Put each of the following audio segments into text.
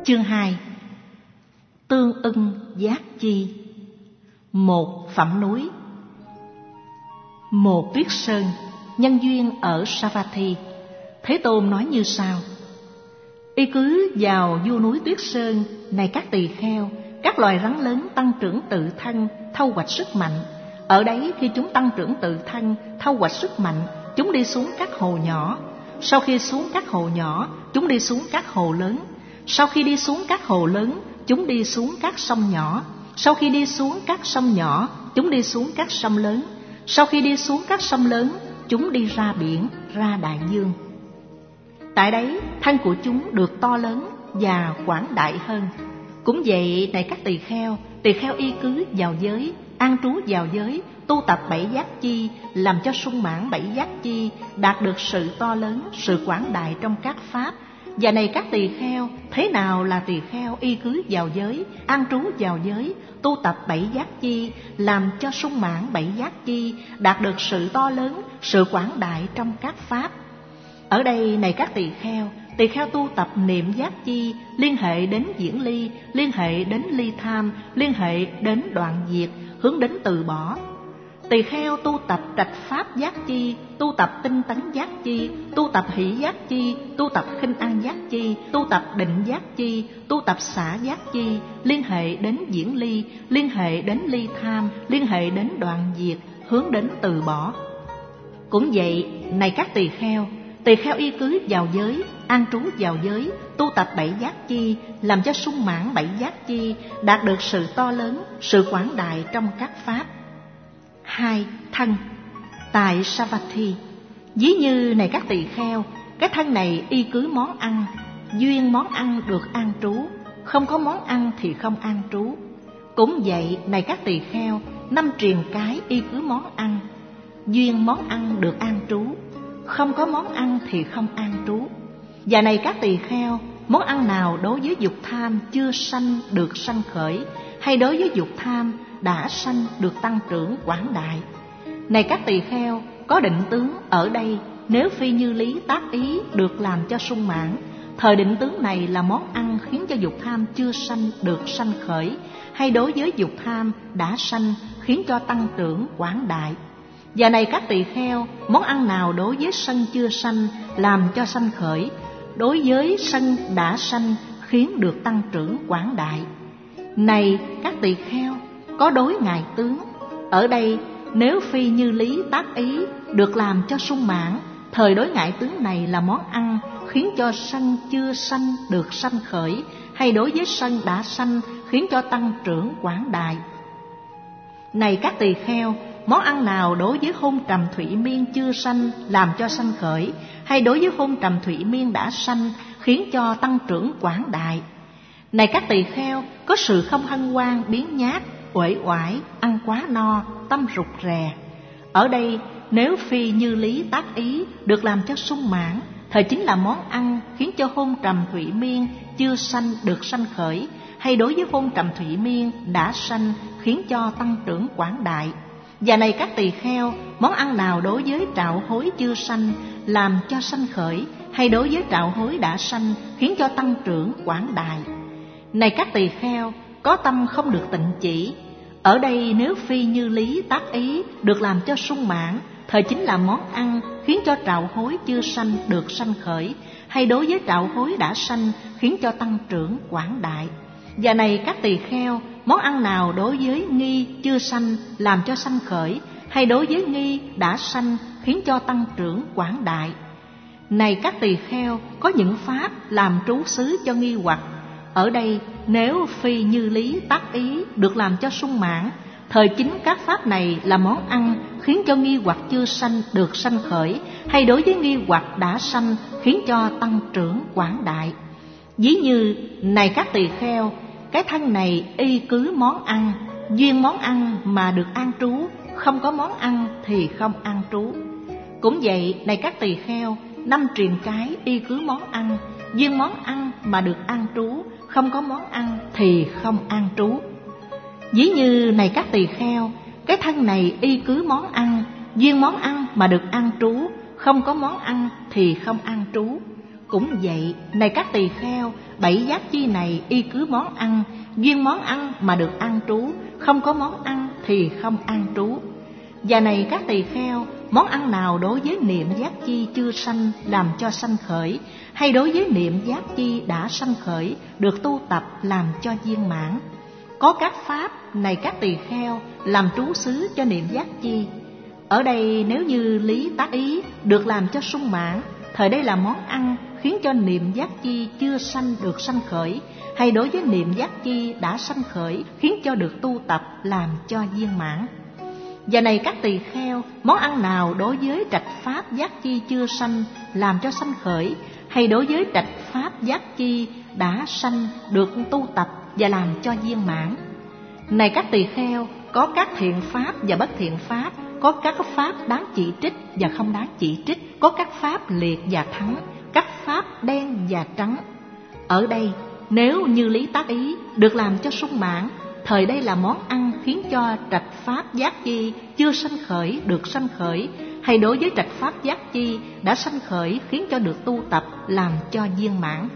Chương 2. Tương ưng giác chi. Một Phẩm núi. Một Tuyết Sơn, nhân duyên ở Savatthi. Thế Tôn nói như sau: Y cứ vào vua núi Tuyết Sơn, này các tỳ kheo, các loài rắn lớn tăng trưởng tự thân, thâu hoạch sức mạnh. Ở đấy khi chúng tăng trưởng tự thân, thâu hoạch sức mạnh, chúng đi xuống các hồ nhỏ. Sau khi xuống các hồ nhỏ, chúng đi xuống các hồ lớn. Sau khi đi xuống các hồ lớn, chúng đi xuống các sông nhỏ. Sau khi đi xuống các sông nhỏ, chúng đi xuống các sông lớn. Sau khi đi xuống các sông lớn, chúng đi ra biển, ra đại dương. Tại đấy, thân của chúng được to lớn và quảng đại hơn. Cũng vậy, này các tỳ kheo y cứ vào giới, an trú vào giới, tu tập bảy giác chi, làm cho sung mãn bảy giác chi, đạt được sự to lớn, sự quảng đại trong các pháp. Và này các tỳ kheo, thế nào là tỳ kheo y cứ vào giới, an trú vào giới, tu tập bảy giác chi, làm cho sung mãn bảy giác chi, đạt được sự to lớn, sự quảng đại trong các pháp? Ở đây, này các tỳ kheo tu tập niệm giác chi, liên hệ đến diễn ly, liên hệ đến ly tham, liên hệ đến đoạn diệt, hướng đến từ bỏ. Tỳ kheo tu tập trạch pháp giác chi, tu tập tinh tấn giác chi, tu tập hỷ giác chi, tu tập khinh an giác chi, tu tập định giác chi, tu tập xả giác chi, liên hệ đến diễn ly, liên hệ đến ly tham, liên hệ đến đoạn diệt, hướng đến từ bỏ. Cũng vậy, này các tỳ kheo y cứ vào giới, an trú vào giới, tu tập bảy giác chi, làm cho sung mãn bảy giác chi, đạt được sự to lớn, sự quảng đại trong các pháp. 2. Thân. Tại Savatthi, ví như này các tỳ kheo, cái thân này y cứ món ăn, duyên món ăn được an trú, không có món ăn thì không an trú. Cũng vậy, này các tỳ kheo, 5 triền cái y cứ món ăn, duyên món ăn được an trú, không có món ăn thì không an trú. Và này các tỳ kheo, món ăn nào đối với dục tham chưa sanh được sanh khởi, hay đối với dục tham đã sanh được tăng trưởng quảng đại? Này các tỳ kheo, có định tướng ở đây, nếu phi như lý tác ý được làm cho sung mãn, thời định tướng này là món ăn khiến cho dục tham chưa sanh được sanh khởi, hay đối với dục tham đã sanh khiến cho tăng trưởng quảng đại? Và này các tỳ kheo, món ăn nào đối với sân chưa sanh làm cho sanh khởi, đối với sân đã sanh khiến được tăng trưởng quảng đại? Này các tỳ kheo, có đối ngại tướng ở đây, nếu phi như lý tác ý được làm cho sung mãn, thời đối ngại tướng này là món ăn khiến cho sân chưa sanh được sanh khởi, hay đối với sân đã sanh khiến cho tăng trưởng quảng đại? Này các tỳ kheo, món ăn nào đối với hôn trầm thủy miên chưa sanh làm cho sanh khởi, hay đối với hôn trầm thủy miên đã sanh khiến cho tăng trưởng quảng đại? Này các tỳ kheo, có sự không hân hoan, biếng nhác, uể oải, ăn quá no, tâm rụt rè. Ở đây, nếu phi như lý tác ý được làm cho sung mãn, thời chính là món ăn khiến cho hôn trầm thủy miên chưa sanh được sanh khởi, hay đối với hôn trầm thủy miên đã sanh khiến cho tăng trưởng quảng đại? Và này các tỳ kheo, món ăn nào đối với trạo hối chưa sanh làm cho sanh khởi, hay đối với trạo hối đã sanh khiến cho tăng trưởng quảng đại? Này các tỳ kheo, có tâm không được tịnh chỉ. Ở đây nếu phi như lý tác ý được làm cho sung mãn, thời chính là món ăn khiến cho trạo hối chưa sanh được sanh khởi, hay đối với trạo hối đã sanh khiến cho tăng trưởng quảng đại? Và này các tỳ kheo, món ăn nào đối với nghi chưa sanh làm cho sanh khởi, hay đối với nghi đã sanh khiến cho tăng trưởng quảng đại? Này các tỳ kheo, có những pháp làm trú xứ cho nghi hoặc. Ở đây nếu phi như lý tác ý được làm cho sung mãn, thời chính các pháp này là món ăn khiến cho nghi hoặc chưa sanh được sanh khởi, hay đối với nghi hoặc đã sanh khiến cho tăng trưởng quảng đại? Ví như này các tỳ kheo, cái thân này y cứ món ăn, duyên món ăn mà được an trú, không có món ăn thì không an trú. Cũng vậy, này các tỳ kheo, 5 triền cái y cứ món ăn, duyên món ăn mà được an trú, không có món ăn thì không an trú. Ví như này các tỳ kheo, cái thân này y cứ món ăn, duyên món ăn mà được an trú, không có món ăn thì không an trú. Cũng vậy, này các tỳ kheo, 7 giác chi này y cứ món ăn, duyên món ăn mà được an trú, không có món ăn thì không an trú. Và này các tỳ kheo, món ăn nào đối với niệm giác chi chưa sanh làm cho sanh khởi, hay đối với niệm giác chi đã sanh khởi được tu tập làm cho viên mãn? Có các pháp này các tỳ kheo làm trú xứ cho niệm giác chi. Ở đây nếu như lý tác ý được làm cho sung mãn, thời đây là món ăn khiến cho niệm giác chi chưa sanh được sanh khởi, hay đối với niệm giác chi đã sanh khởi khiến cho được tu tập làm cho viên mãn. Và này các tỳ kheo, món ăn nào đối với trạch pháp giác chi chưa sanh làm cho sanh khởi, hay đối với trạch pháp giác chi đã sanh được tu tập và làm cho viên mãn? Này các tỳ kheo, có các thiện pháp và bất thiện pháp, có các pháp đáng chỉ trích và không đáng chỉ trích, có các pháp liệt và thắng, các pháp đen và trắng. Ở đây nếu như lý tác ý được làm cho sung mãn, thời đây là món ăn khiến cho trạch pháp giác chi chưa sanh khởi được sanh khởi, hay đối với trạch pháp giác chi đã sanh khởi khiến cho được tu tập làm cho viên mãn.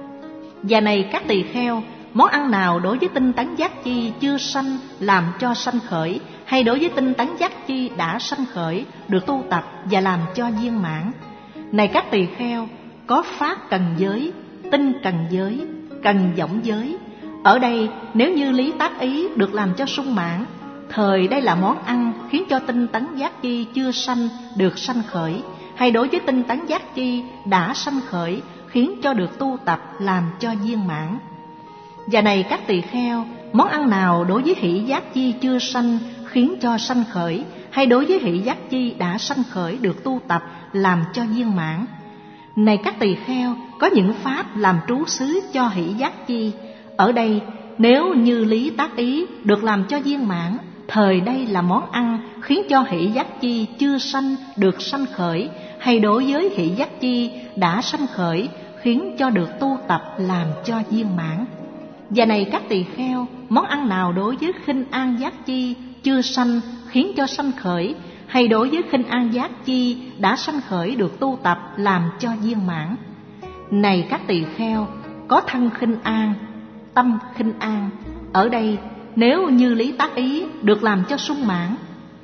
Và này các tỳ kheo, món ăn nào đối với tinh tấn giác chi chưa sanh làm cho sanh khởi, hay đối với tinh tấn giác chi đã sanh khởi được tu tập và làm cho viên mãn? Này các tỳ kheo, có pháp cần giới, tinh cần giới, cần võng giới. Ở đây nếu như lý tác ý được làm cho sung mãn, thời đây là món ăn khiến cho tinh tấn giác chi chưa sanh được sanh khởi, hay đối với tinh tấn giác chi đã sanh khởi khiến cho được tu tập làm cho viên mãn. Và này các tỳ kheo, món ăn nào đối với hỷ giác chi chưa sanh khiến cho sanh khởi, hay đối với hỷ giác chi đã sanh khởi được tu tập làm cho viên mãn? Này các tỳ kheo, có những pháp làm trú xứ cho hỷ giác chi. Ở đây nếu như lý tác ý được làm cho viên mãn, thời đây là món ăn khiến cho hỷ giác chi chưa sanh được sanh khởi, hay đối với hỷ giác chi đã sanh khởi khiến cho được tu tập làm cho viên mãn. Và này các tỳ kheo, món ăn nào đối với khinh an giác chi chưa sanh khiến cho sanh khởi, hay đối với khinh an giác chi đã sanh khởi được tu tập làm cho viên mãn? Này các tỳ kheo, có thân khinh an, tâm khinh an. Ở đây nếu như lý tác ý được làm cho sung mãn,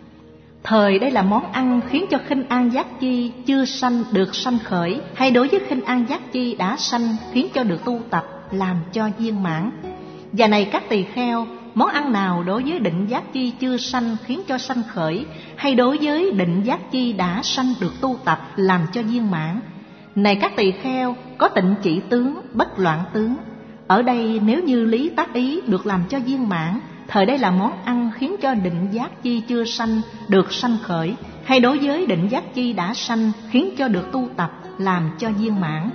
thời đây là món ăn khiến cho khinh an giác chi chưa sanh được sanh khởi, hay đối với khinh an giác chi đã sanh khiến cho được tu tập làm cho viên mãn. Và này các tỳ kheo, món ăn nào đối với định giác chi chưa sanh khiến cho sanh khởi, hay đối với định giác chi đã sanh được tu tập làm cho viên mãn? Này các tỳ kheo, có tịnh chỉ tướng, bất loạn tướng. Ở đây nếu như lý tác ý được làm cho viên mãn, thời đây là món ăn khiến cho định giác chi chưa sanh được sanh khởi, hay đối với định giác chi đã sanh khiến cho được tu tập làm cho viên mãn.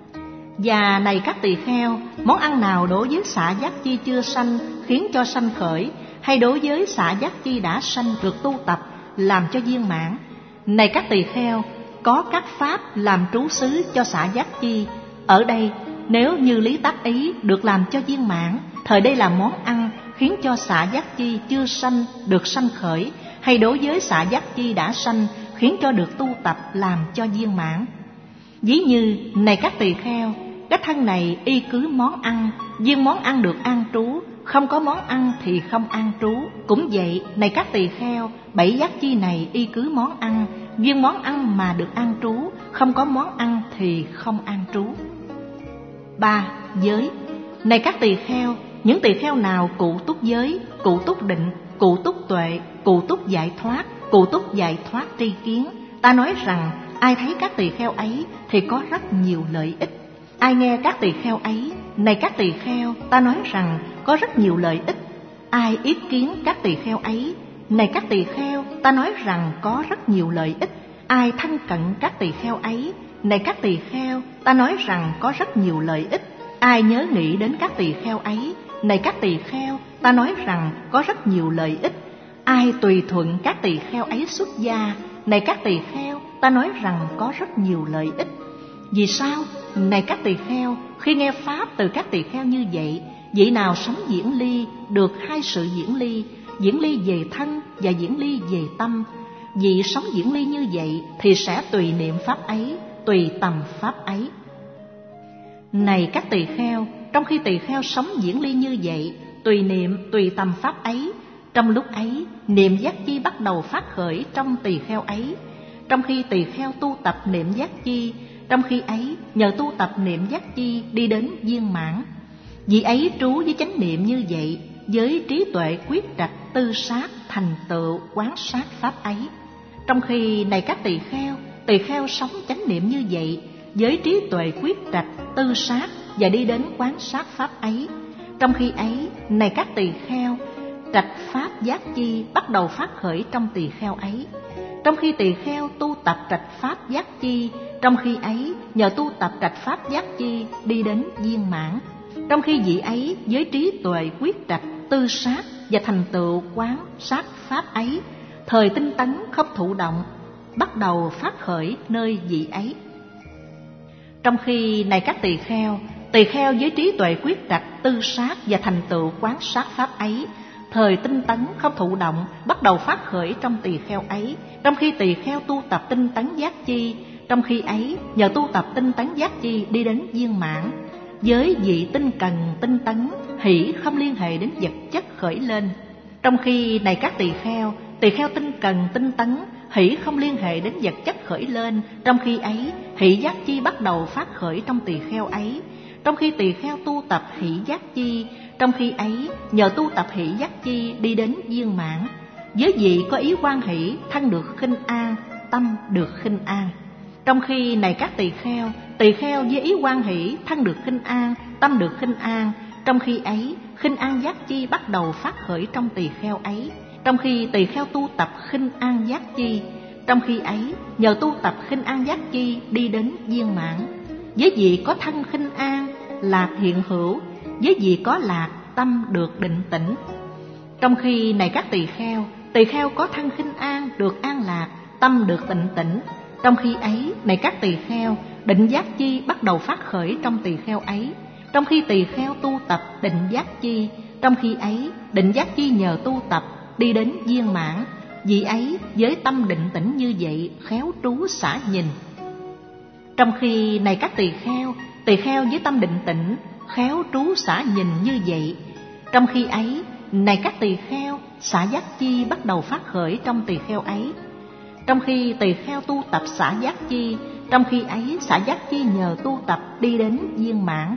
Và này các tỳ kheo, món ăn nào đối với xả giác chi chưa sanh khiến cho sanh khởi, hay đối với xả giác chi đã sanh được tu tập làm cho viên mãn? Này các tỳ kheo, có các pháp làm trú xứ cho xả giác chi. Ở đây nếu như lý tác ý được làm cho viên mãn, thời đây là món ăn khiến cho xả giác chi chưa sanh được sanh khởi, hay đối với xả giác chi đã sanh khiến cho được tu tập làm cho viên mãn. Ví như này các tỳ kheo, cái thân này y cứ món ăn, duyên món ăn được an trú, không có món ăn thì không an trú. Cũng vậy, này các tỳ kheo, 7 giác chi này y cứ món ăn, duyên món ăn mà được an trú, không có món ăn thì không an trú. 3. Giới. Này các tỳ kheo, những tỳ kheo nào cụ túc giới, cụ túc định, cụ túc tuệ, cụ túc giải thoát tri kiến, ta nói rằng ai thấy các tỳ kheo ấy thì có rất nhiều lợi ích. Ai nghe các tỳ kheo ấy, này các tỳ kheo, ta nói rằng có rất nhiều lợi ích. Ai yết kiến các tỳ kheo ấy, này các tỳ kheo, ta nói rằng có rất nhiều lợi ích. Ai thân cận các tỳ kheo ấy, này các tỳ kheo, ta nói rằng có rất nhiều lợi ích. Ai nhớ nghĩ đến các tỳ kheo ấy, này các tỳ kheo, ta nói rằng có rất nhiều lợi ích. Ai tùy thuận các tỳ kheo ấy xuất gia, này các tỳ kheo, ta nói rằng có rất nhiều lợi ích. Vì sao? Này các tỳ kheo, khi nghe pháp từ các tỳ kheo như vậy, vị nào sống diễn ly được 2 sự diễn ly về thân và diễn ly về tâm. Vị sống diễn ly như vậy thì sẽ tùy niệm pháp ấy, tùy tầm pháp ấy. Này các tỳ kheo, trong khi tỳ kheo sống diễn ly như vậy, tùy niệm tùy tầm pháp ấy, trong lúc ấy niệm giác chi bắt đầu phát khởi trong tỳ kheo ấy. Trong khi tỳ kheo tu tập niệm giác chi, trong khi ấy nhờ tu tập niệm giác chi đi đến viên mãn. Vì ấy trú với chánh niệm như vậy, với trí tuệ quyết trạch tư sát thành tựu quán sát pháp ấy. Trong khi này các tỳ kheo sống chánh niệm như vậy, với trí tuệ quyết trạch tư sát và đi đến quán sát pháp ấy. Trong khi ấy này các tỳ kheo, trạch pháp giác chi bắt đầu phát khởi trong tỳ kheo ấy. Trong khi tỳ kheo tu tập trạch pháp giác chi, trong khi ấy nhờ tu tập trạch pháp giác chi đi đến viên mãn. Trong khi vị ấy với trí tuệ quyết trạch tư sát và thành tựu quán sát pháp ấy, thời tinh tấn không thụ động bắt đầu phát khởi nơi vị ấy. Trong khi này các tỳ kheo với trí tuệ quyết trạch tư sát và thành tựu quán sát pháp ấy, thời tinh tấn không thụ động bắt đầu phát khởi trong tỳ kheo ấy. Trong khi tỳ kheo tu tập tinh tấn giác chi, trong khi ấy nhờ tu tập tinh tấn giác chi đi đến viên mãn. Với vị tinh cần tinh tấn, hỷ không liên hệ đến vật chất khởi lên. Trong khi này các tỳ kheo tinh cần tinh tấn, hỷ không liên hệ đến vật chất khởi lên. Trong khi ấy hỷ giác chi bắt đầu phát khởi trong tỳ kheo ấy. Trong khi tỳ kheo tu tập hỷ giác chi, trong khi ấy nhờ tu tập hỷ giác chi đi đến viên mãn. Với vị có ý hoan hỷ, thân được khinh an, tâm được khinh an. Trong khi này các tỳ kheo với ý hoan hỷ, thân được khinh an, tâm được khinh an. Trong khi ấy khinh an giác chi bắt đầu phát khởi trong tỳ kheo ấy. Trong khi tỳ kheo tu tập khinh an giác chi, trong khi ấy nhờ tu tập khinh an giác chi đi đến viên mãn. Với vị có thân khinh an, lạc hiện hữu, với vị có lạc, tâm được định tĩnh. Trong khi này các tỳ kheo có thân khinh an, được an lạc, tâm được tịnh tĩnh. Trong khi ấy này các tỳ kheo, định giác chi bắt đầu phát khởi trong tỳ kheo ấy. Trong khi tỳ kheo tu tập định giác chi, trong khi ấy định giác chi nhờ tu tập đi đến viên mãn. Vị ấy với tâm định tĩnh như vậy khéo trú xả nhìn. Trong khi này các tỳ kheo với tâm định tĩnh khéo trú xả nhìn như vậy, trong khi ấy này các tỳ kheo, xả giác chi bắt đầu phát khởi trong tỳ kheo ấy. Trong khi tỳ kheo tu tập xả giác chi, trong khi ấy xả giác chi nhờ tu tập đi đến viên mãn.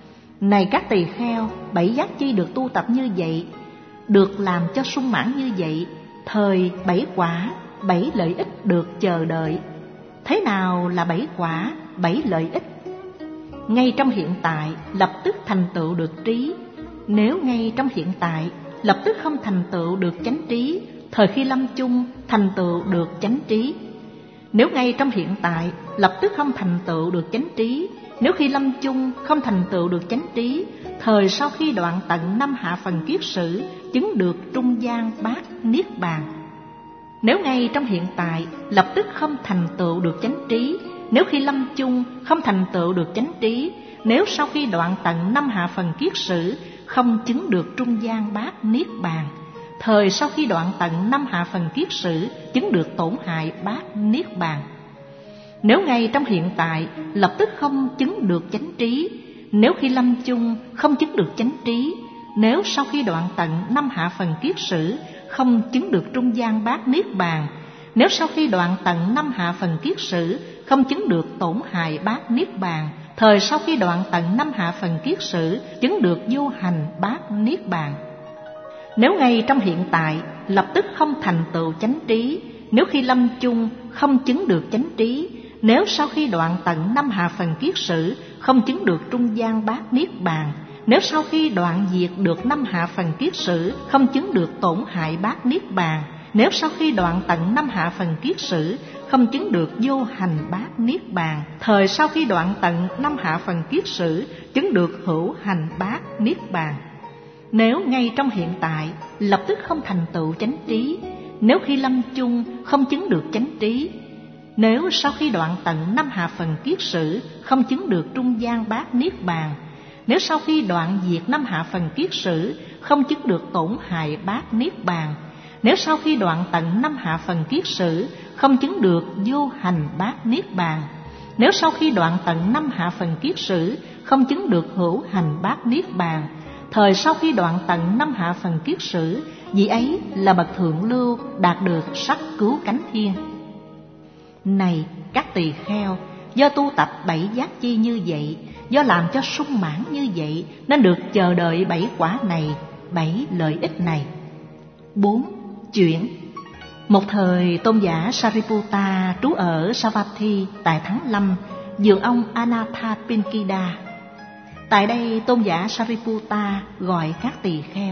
Này các tỳ kheo, 7 giác chi được tu tập như vậy, được làm cho sung mãn như vậy, thời 7 quả, 7 lợi ích được chờ đợi. Thế nào là 7 quả, 7 lợi ích? Ngay trong hiện tại lập tức thành tựu được trí. Nếu ngay trong hiện tại lập tức không thành tựu được chánh trí, thời khi lâm chung thành tựu được chánh trí. Nếu ngay trong hiện tại lập tức không thành tựu được chánh trí, nếu khi lâm chung không thành tựu được chánh trí, thời sau khi đoạn tận 5 hạ phần kiết sử chứng được trung gian bát niết bàn. Nếu ngay trong hiện tại lập tức không thành tựu được chánh trí, nếu khi lâm chung không thành tựu được chánh trí, nếu sau khi đoạn tận 5 hạ phần kiết sử không chứng được trung gian bát niết bàn, thời sau khi đoạn tận 5 hạ phần kiết sử chứng được tổn hại bát niết bàn. Nếu ngay trong hiện tại lập tức không chứng được chánh trí, nếu khi lâm chung không chứng được chánh trí, nếu sau khi đoạn tận 5 hạ phần kiết sử không chứng được trung gian bát niết bàn, nếu sau khi đoạn tận 5 hạ phần kiết sử không chứng được tổn hại bát niết bàn, thời sau khi đoạn tận 5 hạ phần kiết sử chứng được vô hành bát niết bàn. Nếu ngay trong hiện tại lập tức không thành tựu chánh trí, nếu khi lâm chung không chứng được chánh trí, nếu sau khi đoạn tận 5 hạ phần kiết sử không chứng được trung gian bát niết bàn, nếu sau khi đoạn diệt được 5 hạ phần kiết sử không chứng được tổn hại bát niết bàn, nếu sau khi đoạn tận 5 hạ phần kiết sử không chứng được vô hành bát niết bàn, thời sau khi đoạn tận 5 hạ phần kiết sử chứng được hữu hành bát niết bàn. Nếu ngay trong hiện tại lập tức không thành tựu chánh trí, nếu khi lâm chung không chứng được chánh trí, nếu sau khi đoạn tận 5 hạ phần kiết sử không chứng được trung gian bát niết bàn, nếu sau khi đoạn diệt 5 hạ phần kiết sử không chứng được tổn hại bát niết bàn, nếu sau khi đoạn tận 5 hạ phần kiết sử không chứng được vô hành bát niết bàn, nếu sau khi đoạn tận 5 hạ phần kiết sử không chứng được hữu hành bát niết bàn, thời sau khi đoạn tận 5 hạ phần kiết sử, vị ấy là bậc thượng lưu, đạt được sắc cứu cánh thiên. Này các tỳ kheo, do tu tập 7 giác chi như vậy, do làm cho sung mãn như vậy, nên được chờ đợi 7 quả này, 7 lợi ích này. 4. Chuyển. Một thời tôn giả Sariputta trú ở Savatthi tại tháng 5, vườn ông Anathapindika. Tại đây tôn giả Sariputta gọi các tỳ kheo: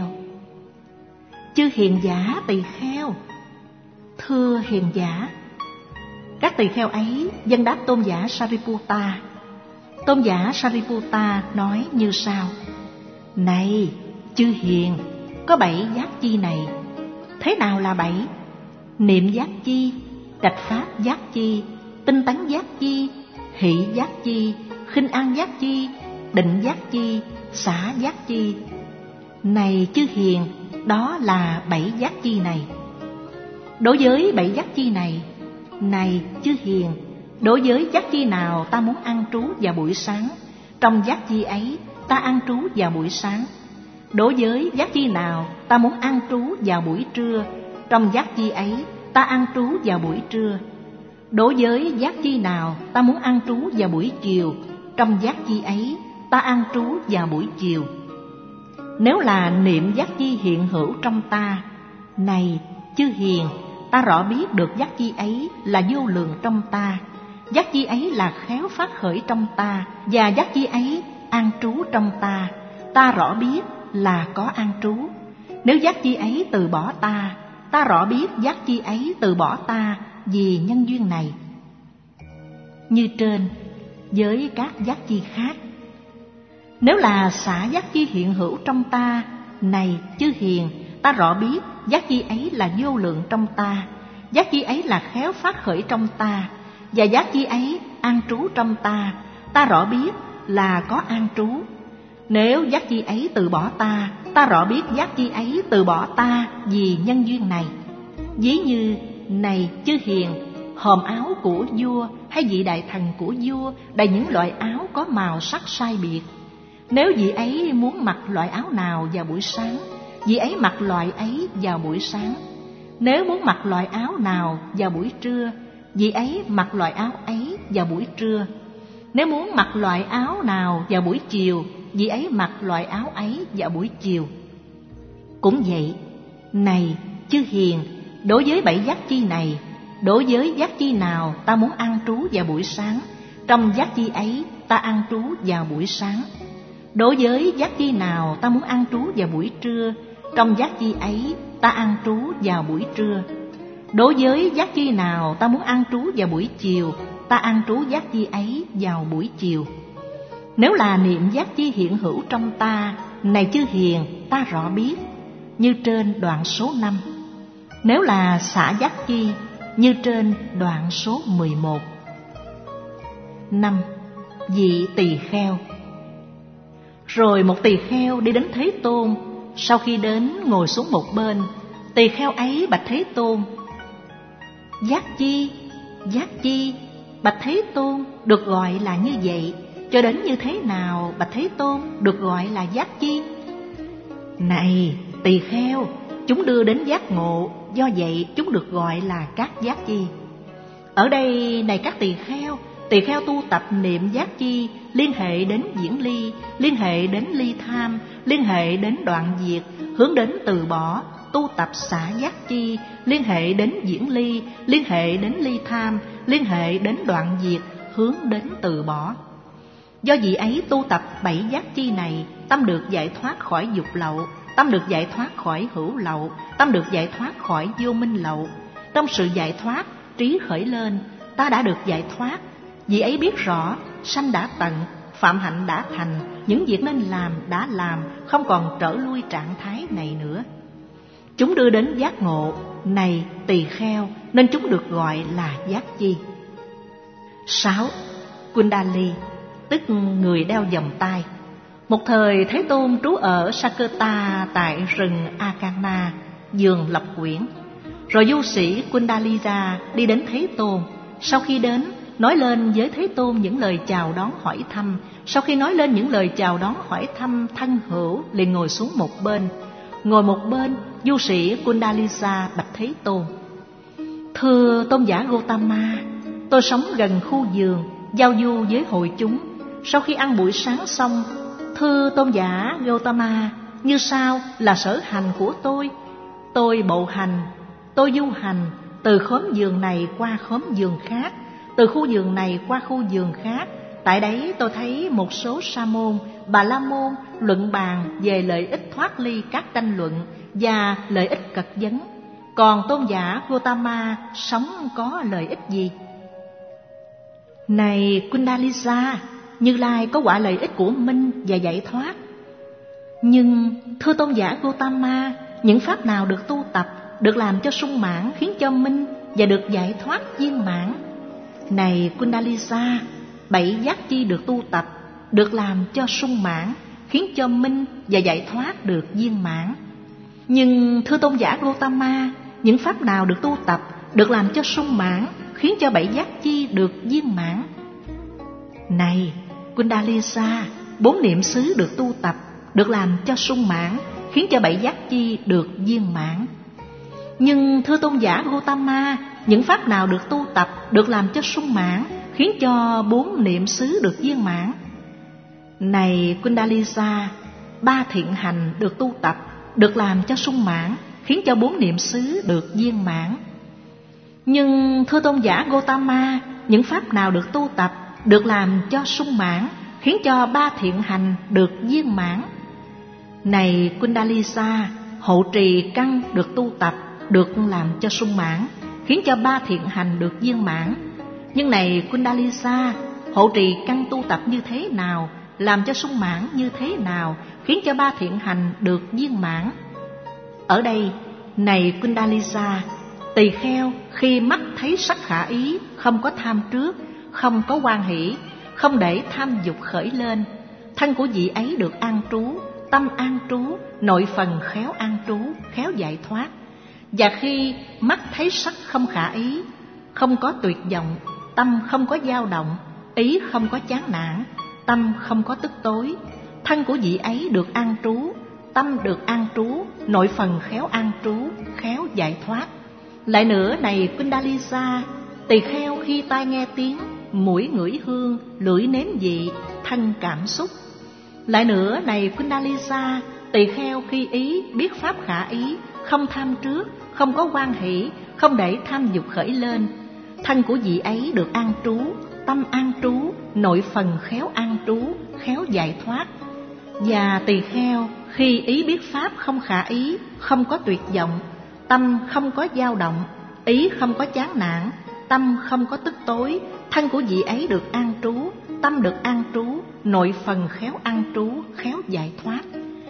chư hiền giả tỳ kheo. Thưa hiền giả. Các tỳ kheo ấy dâng đáp tôn giả Sariputta. Tôn giả Sariputta nói như sau: này chư hiền, có 7 giác chi này. Thế nào là 7? Niệm giác chi, trạch pháp giác chi, tinh tấn giác chi, hỷ giác chi, khinh an giác chi, định giác chi, xả giác chi. Này chư hiền, đó là 7 giác chi này. Đối với 7 giác chi này, này chư hiền, đối với giác chi nào ta muốn an trú vào buổi sáng, trong giác chi ấy ta an trú vào buổi sáng. Đối với giác chi nào ta muốn an trú vào buổi trưa, trong giác chi ấy ta an trú vào buổi trưa. Đối với giác chi nào ta muốn an trú vào buổi chiều, trong giác chi ấy ta an trú vào buổi chiều. Nếu là niệm giác chi hiện hữu trong ta, này chư hiền, ta rõ biết được giác chi ấy là vô lượng trong ta, giác chi ấy là khéo phát khởi trong ta, và giác chi ấy an trú trong ta, ta rõ biết là có an trú. Nếu giác chi ấy từ bỏ ta, ta rõ biết giác chi ấy từ bỏ ta vì nhân duyên này. Như trên, với các giác chi khác. Nếu là xả giác chi hiện hữu trong ta, này chư hiền, ta rõ biết giác chi ấy là vô lượng trong ta, giác chi ấy là khéo phát khởi trong ta, và giác chi ấy an trú trong ta, ta rõ biết là có an trú. Nếu giác chi ấy từ bỏ ta, ta rõ biết giác chi ấy từ bỏ ta vì nhân duyên này. Ví như, này chư hiền, hòm áo của vua hay vị đại thần của vua đầy những loại áo có màu sắc sai biệt. Nếu vị ấy muốn mặc loại áo nào vào buổi sáng, vị ấy mặc loại ấy vào buổi sáng. Nếu muốn mặc loại áo nào vào buổi trưa, vị ấy mặc loại áo ấy vào buổi trưa. Nếu muốn mặc loại áo nào vào buổi chiều, vị ấy mặc loại áo ấy vào buổi chiều. Cũng vậy, này chư hiền, đối với 7 giác chi này, đối với giác chi nào ta muốn an trú vào buổi sáng, trong giác chi ấy ta an trú vào buổi sáng. Đối với giác chi nào ta muốn an trú vào buổi trưa, trong giác chi ấy ta an trú vào buổi trưa. Đối với giác chi nào ta muốn an trú vào buổi chiều, ta an trú giác chi ấy vào buổi chiều. Nếu là niệm giác chi hiện hữu trong ta, này chư hiền, ta rõ biết, như trên đoạn số 5. Nếu là xả giác chi, như trên đoạn số 11. 5. Vị tỳ kheo. Rồi một tỳ kheo đi đến Thế Tôn. Sau khi đến ngồi xuống một bên, tỳ kheo ấy bạch Thế Tôn: giác chi, bạch Thế Tôn, được gọi là như vậy, cho đến như thế nào bạch Thế Tôn được gọi là giác chi? Này tỳ kheo, chúng đưa đến giác ngộ, do vậy chúng được gọi là các giác chi. Ở đây, này các tỳ kheo tu tập niệm giác chi, liên hệ đến diễn ly, liên hệ đến ly tham, liên hệ đến đoạn diệt, hướng đến từ bỏ. Tu tập xả giác chi, liên hệ đến diễn ly, liên hệ đến ly tham, liên hệ đến đoạn diệt, hướng đến từ bỏ. Do vị ấy tu tập 7 giác chi này, tâm được giải thoát khỏi dục lậu, tâm được giải thoát khỏi hữu lậu, tâm được giải thoát khỏi vô minh lậu. Trong sự giải thoát, trí khởi lên, ta đã được giải thoát. Vị ấy biết rõ, sanh đã tận, phạm hạnh đã thành, những việc nên làm đã làm, không còn trở lui trạng thái này nữa. Chúng đưa đến giác ngộ, này tỳ kheo, nên chúng được gọi là giác chi. 6. Kundali, tức người đeo vòng tay. Một thời Thế Tôn trú ở Sakerta tại rừng Akana, vườn Lộc Quyển. Rồi du sĩ Kundalira đi đến Thế Tôn. Sau khi đến, nói lên với Thế Tôn những lời chào đón hỏi thăm. Sau khi nói lên những lời chào đón hỏi thăm, thân hữu liền ngồi xuống một bên. Ngồi một bên, du sĩ Kundalisa bạch Thế Tôn: Thưa tôn giả Gotama, tôi sống gần khu vườn, giao du với hội chúng. Sau khi ăn buổi sáng xong, thưa tôn giả Gotama, như sau là sở hành của tôi. Tôi bộ hành, tôi du hành từ khóm vườn này qua khóm vườn khác, từ khu vườn này qua khu vườn khác. Tại đấy tôi thấy một số sa môn, bà la môn luận bàn về lợi ích thoát ly các tranh luận và lợi ích cật vấn. Còn tôn giả Gotama sống có lợi ích gì? Này Kundalisa, Như Lai có quả lợi ích của minh và giải thoát. Nhưng thưa tôn giả Gotama, những pháp nào được tu tập, được làm cho sung mãn, khiến cho minh và được giải thoát viên mãn? Này Kundalisa, 7 giác chi được tu tập, được làm cho sung mãn, khiến cho minh và giải thoát được viên mãn. Nhưng thưa tôn giả Gotama, những pháp nào được tu tập, được làm cho sung mãn, khiến cho 7 giác chi được viên mãn? Này Kundalisa, 4 niệm xứ được tu tập, được làm cho sung mãn, khiến cho 7 giác chi được viên mãn. Nhưng thưa tôn giả Gotama, những pháp nào được tu tập, được làm cho sung mãn, khiến cho 4 niệm xứ được viên mãn? Này Kundalisa, 3 thiện hành được tu tập, được làm cho sung mãn, khiến cho 4 niệm xứ được viên mãn. Nhưng thưa tôn giả Gotama, những pháp nào được tu tập, được làm cho sung mãn, khiến cho 3 thiện hành được viên mãn? Này Kundalisa, hộ trì căn được tu tập, được làm cho sung mãn, khiến cho 3 thiện hành được viên mãn. Nhưng này Kundalisa, hộ trì căn tu tập như thế nào, làm cho sung mãn như thế nào, khiến cho 3 thiện hành được viên mãn? Ở đây, này Kundalisa, tỳ kheo khi mắt thấy sắc khả ý, không có tham trước, không có hoan hỷ, không để tham dục khởi lên, thân của vị ấy được an trú, tâm an trú, nội phần khéo an trú, khéo giải thoát. Và khi mắt thấy sắc không khả ý, không có tuyệt vọng, tâm không có dao động, ý không có chán nản, tâm không có tức tối, thân của vị ấy được an trú, tâm được an trú, nội phần khéo an trú, khéo giải thoát. Lại nữa này Kundalisa, tỳ kheo khi tai nghe tiếng, mũi ngửi hương, lưỡi nếm vị, thân cảm xúc. Lại nữa này Kundalisa, tỳ kheo khi ý biết pháp khả ý, không tham trước, không có hoan hỷ, không để tham dục khởi lên, thân của vị ấy được an trú, tâm an trú, nội phần khéo an trú, khéo giải thoát. Và tỳ kheo khi ý biết pháp không khả ý, không có tuyệt vọng, tâm không có dao động, ý không có chán nản, tâm không có tức tối, thân của vị ấy được an trú, tâm được an trú, nội phần khéo an trú, khéo giải thoát.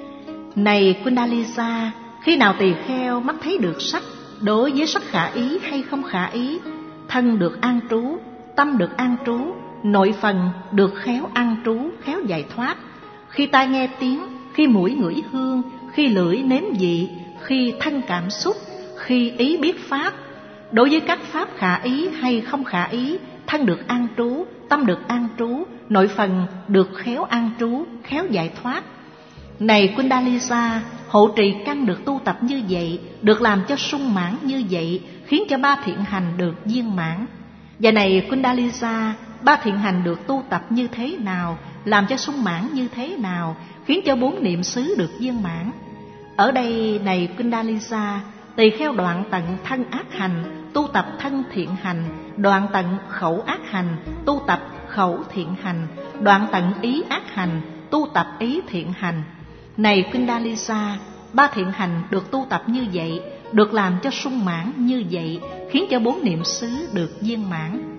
Này Kundalisa, khi nào tỳ kheo mắt thấy được sắc, đối với sắc khả ý hay không khả ý, thân được an trú, tâm được an trú, nội phần được khéo an trú, khéo giải thoát. Khi tai nghe tiếng, khi mũi ngửi hương, khi lưỡi nếm vị, khi thân cảm xúc, khi ý biết pháp, đối với các pháp khả ý hay không khả ý, thân được an trú, tâm được an trú, nội phần được khéo an trú, khéo giải thoát. Này Kundalisa, hộ trì căn được tu tập như vậy, được làm cho sung mãn như vậy, khiến cho 3 thiện hành được viên mãn. Và này Kundalisa, 3 thiện hành được tu tập như thế nào, làm cho sung mãn như thế nào, khiến cho 4 niệm xứ được viên mãn? Ở đây này Kundalisa, tỳ kheo đoạn tận thân ác hành, tu tập thân thiện hành, đoạn tận khẩu ác hành, tu tập khẩu thiện hành, đoạn tận ý ác hành, tu tập ý thiện hành. Này Kundalisa, 3 thiện hành được tu tập như vậy, được làm cho sung mãn như vậy, khiến cho 4 niệm xứ được viên mãn.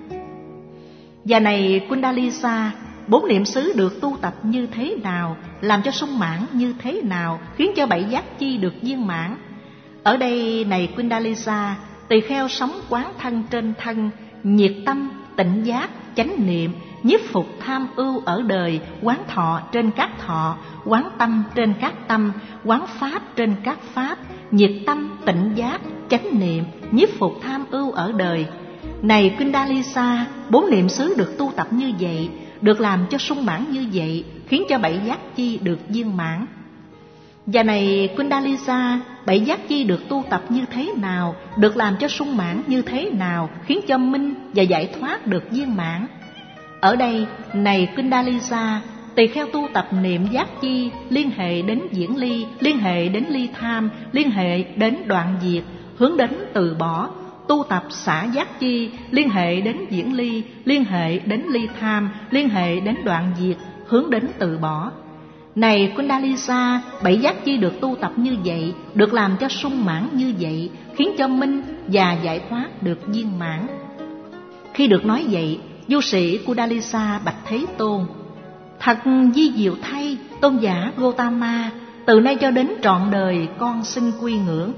Và này Kundalisa, 4 niệm xứ được tu tập như thế nào, làm cho sung mãn như thế nào, khiến cho 7 giác chi được viên mãn? Ở đây này Kundalisa, tỳ kheo sống quán thân trên thân, nhiệt tâm, tịnh giác, chánh niệm, nhiếp phục tham ưu ở đời, quán thọ trên các thọ, quán tâm trên các tâm, quán pháp trên các pháp, nhiệt tâm, tịnh giác, chánh niệm, nhiếp phục tham ưu ở đời. Này Kundalisa, 4 niệm xứ được tu tập như vậy, được làm cho sung mãn như vậy, khiến cho 7 giác chi được viên mãn. Và này Kundalisa, 7 giác chi được tu tập như thế nào, được làm cho sung mãn như thế nào, khiến cho minh và giải thoát được viên mãn. Ở đây, này Kundalisa, tỳ kheo tu tập niệm giác chi liên hệ đến diễn ly, liên hệ đến ly tham, liên hệ đến đoạn diệt, hướng đến từ bỏ. Tu tập xả giác chi liên hệ đến diễn ly, liên hệ đến ly tham, liên hệ đến đoạn diệt, hướng đến từ bỏ. Này Kundalisa, 7 giác chi được tu tập như vậy, được làm cho sung mãn như vậy, khiến cho minh và giải thoát được viên mãn. Khi được nói vậy, du sĩ Kundalisa bạch Thế Tôn: Thật vi diệu thay, tôn giả Gotama, từ nay cho đến trọn đời con xin quy ngưỡng.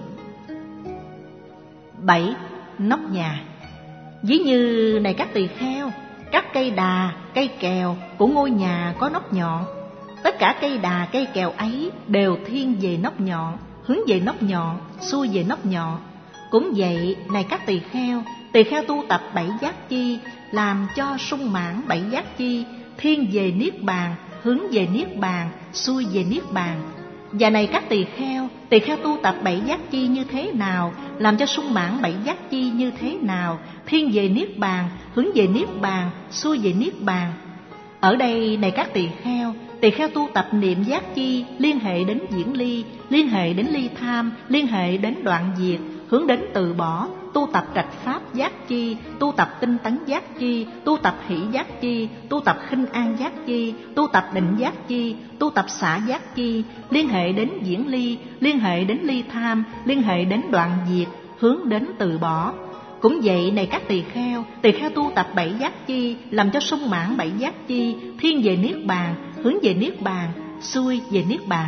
7. Nóc nhà. Ví như này các tỳ kheo, các cây đà, cây kèo của ngôi nhà có nóc nhọn. Tất cả cây đà, cây kèo ấy đều thiên về nóc nhọn, hướng về nóc nhọn, xuôi về nóc nhọn. Cũng vậy, này các tỳ kheo tu tập 7 giác chi, làm cho sung mãn 7 giác chi, thiên về niết bàn, hướng về niết bàn, xuôi về niết bàn. Và này các tỳ kheo tu tập 7 giác chi như thế nào, làm cho sung mãn 7 giác chi như thế nào, thiên về niết bàn, hướng về niết bàn, xuôi về niết bàn. Ở đây, này các tỳ kheo tu tập niệm giác chi liên hệ đến diễn ly, liên hệ đến ly tham, liên hệ đến đoạn diệt, hướng đến từ bỏ. Tu tập trạch pháp giác chi, tu tập tinh tấn giác chi, tu tập hỷ giác chi, tu tập khinh an giác chi, tu tập định giác chi, tu tập xả giác chi, liên hệ đến diễn ly, liên hệ đến ly tham, liên hệ đến đoạn diệt, hướng đến từ bỏ. Cũng vậy, này các tỳ kheo tu tập 7 giác chi, làm cho sung mãn 7 giác chi, thiên về niết bàn, hướng về niết bàn, xuôi về niết bàn.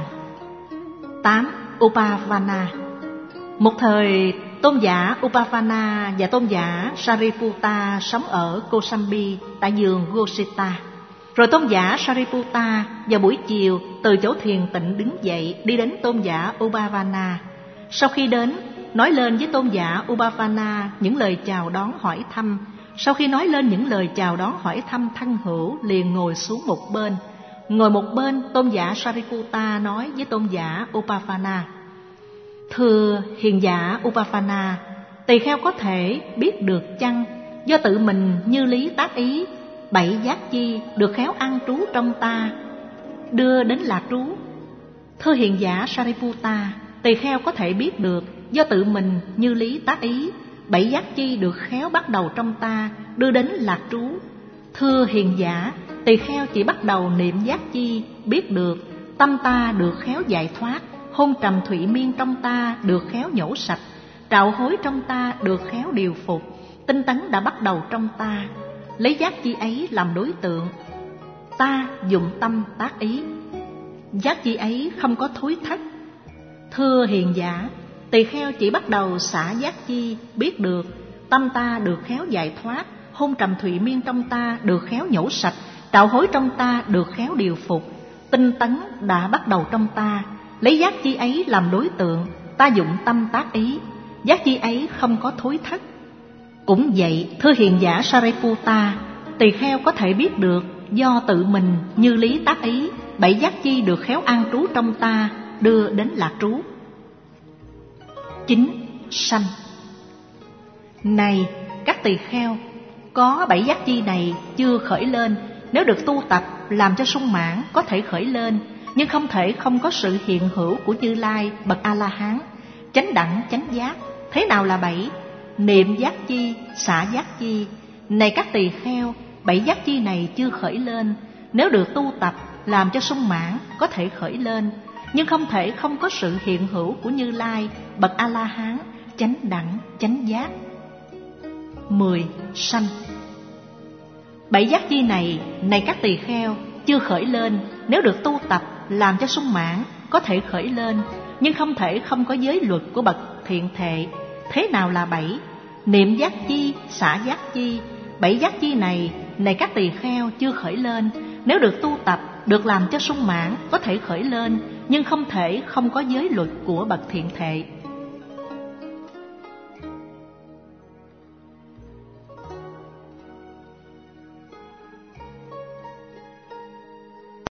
8. Upavana. Một thời, tôn giả Upavana và tôn giả Sariputta sống ở Kosambi tại vườn Gosita. Rồi tôn giả Sariputta vào buổi chiều từ chỗ thiền tịnh đứng dậy, đi đến tôn giả Upavana. Sau khi đến, nói lên với tôn giả Upavana những lời chào đón hỏi thăm. Sau khi nói lên những lời chào đón hỏi thăm thân hữu, liền ngồi xuống một bên. Ngồi một bên, tôn giả Sariputta nói với tôn giả Upavana: Thưa hiền giả Upavana, tỳ kheo có thể biết được chăng, do tự mình như lý tác ý, 7 giác chi được khéo ăn trú trong ta, đưa đến lạc trú? Thưa hiền giả Sariputta, tỳ kheo có thể biết được, do tự mình như lý tác ý, 7 giác chi được khéo bắt đầu trong ta, đưa đến lạc trú. Thưa hiền giả, tỳ kheo chỉ bắt đầu niệm giác chi, biết được tâm ta được khéo giải thoát, hôn trầm thụy miên trong ta được khéo nhổ sạch, trạo hối trong ta được khéo điều phục, tinh tấn đã bắt đầu trong ta. Lấy giác chi ấy làm đối tượng, ta dụng tâm tác ý, giác chi ấy không có thối thất. Thưa hiền giả, tỳ kheo chỉ bắt đầu xả giác chi, biết được tâm ta được khéo giải thoát, hôn trầm thụy miên trong ta được khéo nhổ sạch, trạo hối trong ta được khéo điều phục, tinh tấn đã bắt đầu trong ta. Lấy giác chi ấy làm đối tượng, ta dụng tâm tác ý, giác chi ấy không có thối thất. Cũng vậy, thưa hiền giả Sariputta, tỳ kheo có thể biết được, do tự mình như lý tác ý, 7 giác chi được khéo an trú trong ta, đưa đến lạc trú. 9. Sanh. Này các tỳ kheo, có 7 giác chi này chưa khởi lên, nếu được tu tập làm cho sung mãn có thể khởi lên, nhưng không thể không có sự hiện hữu của Như Lai bậc A-la-hán, chánh đẳng chánh giác. Thế nào là 7? Niệm giác chi, xả giác chi. Này các tỳ kheo, 7 giác chi này chưa khởi lên, nếu được tu tập làm cho sung mãn có thể khởi lên, nhưng không thể không có sự hiện hữu của Như Lai bậc A-la-hán, chánh đẳng chánh giác. 10. Sanh. 7 giác chi này, này các tỳ kheo, chưa khởi lên, nếu được tu tập làm cho sung mãn có thể khởi lên, nhưng không thể không có giới luật của bậc thiện thệ. Thế nào là 7? Niệm giác chi, xả giác chi. 7 giác chi này, này các tỳ kheo, chưa khởi lên, nếu được tu tập được làm cho sung mãn có thể khởi lên, nhưng không thể không có giới luật của bậc thiện thệ.